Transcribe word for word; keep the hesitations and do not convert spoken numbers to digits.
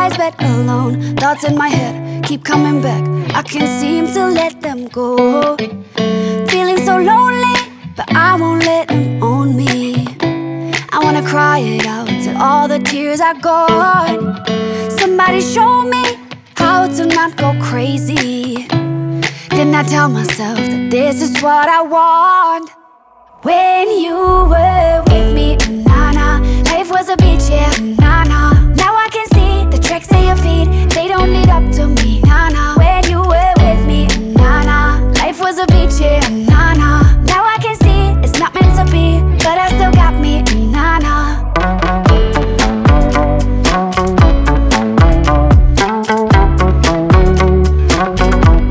lies bed alone. Thoughts in my head keep coming back, I can't seem to let them go. Feeling so lonely, but I won't let them own me. I wanna cry it out till all the tears are gone. Somebody show me how to not go crazy. Then I tell myself that this is what I want. When you were with me, na-na, life was a beach, yeah, na-na. Now I can see the tracks at your feet, they don't lead up to me, na-na.